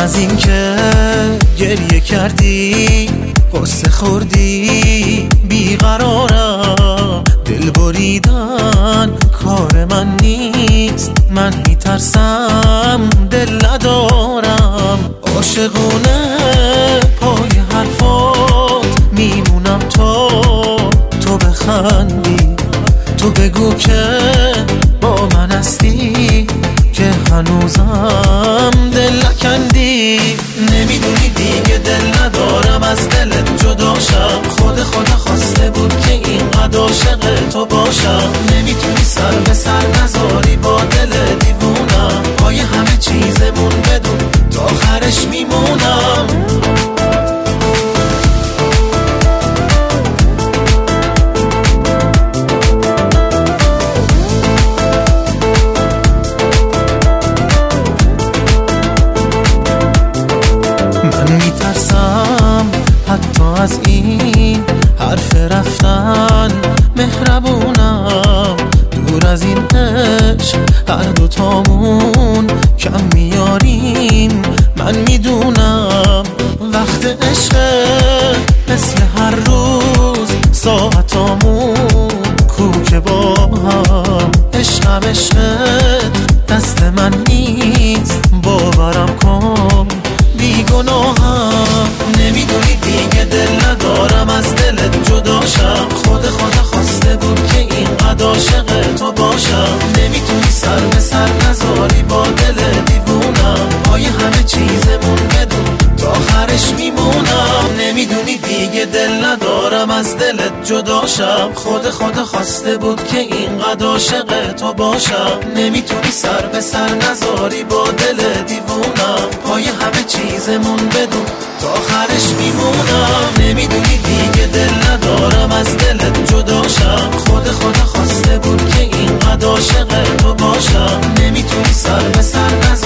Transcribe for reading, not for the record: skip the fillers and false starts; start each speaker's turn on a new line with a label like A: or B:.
A: از این که گریه کردی قصه خوردی بیقرارم، دل بریدن کار من نیست، من میترسم دل ندارم. عاشقونه پای حرفات میمونم تو بخندی، تو بگو که با من هستی، که هنوزم دل نکندی. نمیدونی دیگه دل ندارم از دلت جداشم، خدا خواسته بود که اینقدر عاشق تو باشم. نمیتونی سر به سر نذاری با دل دیوونم، پای همه چیزمون بدون تا آخرش میمونم. حتی از این حرف رفتن مهربونم، دور از این عشق هر دوتامون کم میاریم. من میدونم وقت عشق مثل هر روز ساعتامون کوکه با هم. عشقم عشقت دست من نیست، باورم کن بیگناهم. نمیدونی دیگه دل ندارم از دلت جداشم، خدا خواسته بود که اینقدر عاشق تو باشم. نمیتونی سر به سر نذاری با دل دیوونم، پای همه چیزمون بدون تا آخرش میمونم. نمیدونی دیگه دل ندارم از دلت جداشم، خدا خواسته بود که اینقدر عاشق تو باشم. نمیتونی سر به سر نذاری با دل دیوونم، پای همه چیزمون بدون تا آخرش میمونم. نمیدونی دیگه دل ندارم از دلت جداشم، خدا خواسته بود که اینقدر عاشق تو باشم. نمیتونی سر به سر نذاری